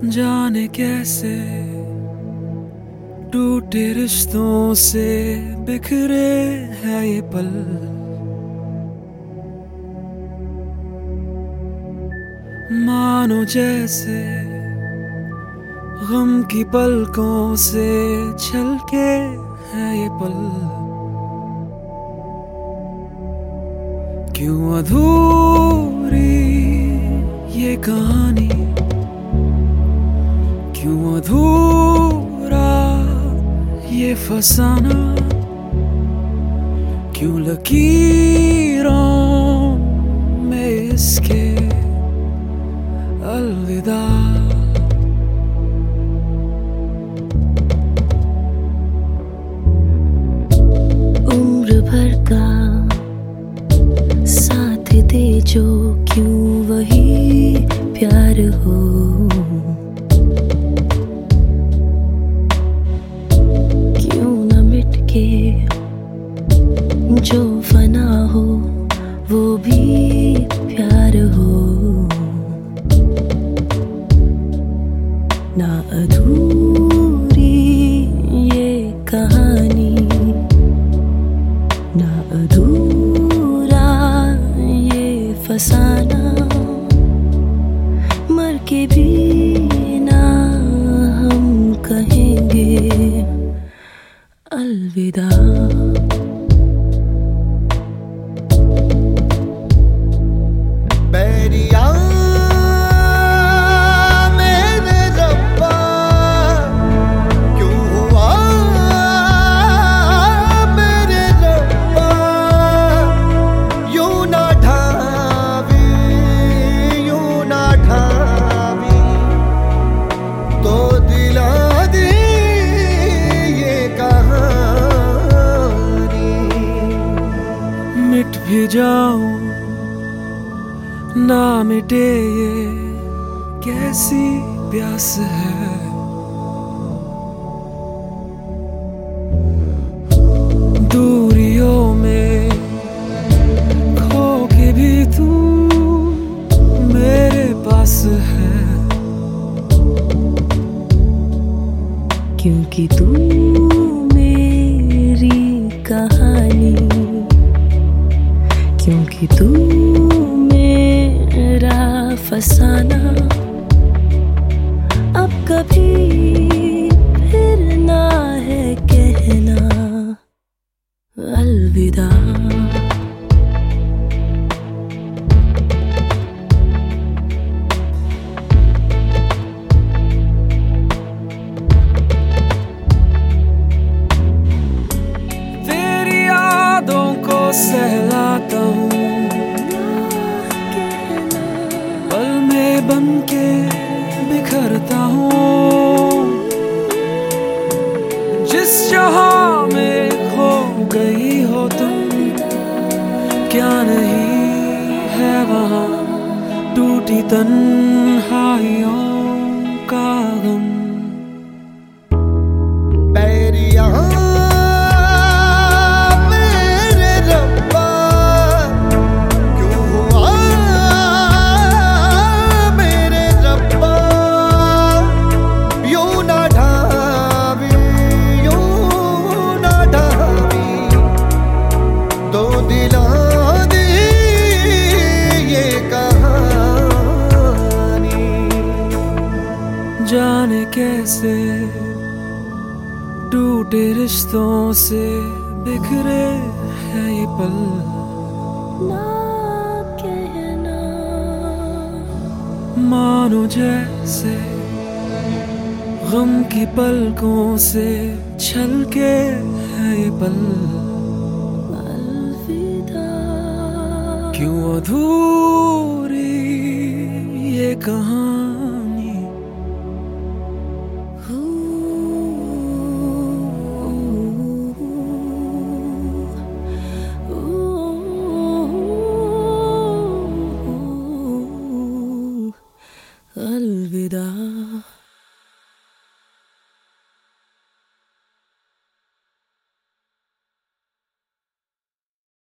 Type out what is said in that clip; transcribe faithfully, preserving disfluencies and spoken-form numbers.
जाने कैसे टूटे रिश्तों से बिखरे है ये पल। मानो जैसे गम की पलकों से छलके है ये पल। क्यों अधूरी ये कहानी, क्यों अधूरा ये फसाना, क्यों लकीरों में इसके अलविदा। उम्र भर का साथ दे जो, क्यों वही प्यार हो। क्यों न मिट के जो फना हो वो भी प्यार हो। ना अधूरी ये कहानी, ना अधूरा ये फसाना, मर के भी ना हम कहेंगे अलविदा। मिट भी जाऊं ना मिटे ये कैसी प्यास है। दूरियों में खो के भी तू मेरे पास है। क्योंकि तू मेरी कहानी, क्योंकि तू मेरा फसाना, अब कभी फिर ना है कहना अलविदा। तेरी यादों को सहलाता हूँ, पल में बन के बिखरता हूँ। जिस जहां में खो गई हो तुम, क्या नहीं है वहां टूटी तन्हाइयों का गम। जाने कैसे टूटे रिश्तों से बिखरे है ये पल। ना कहना मानो जैसे गम की पलकों से छलके है ये पल। अलविदा। क्यों अधूरी ये कहानी,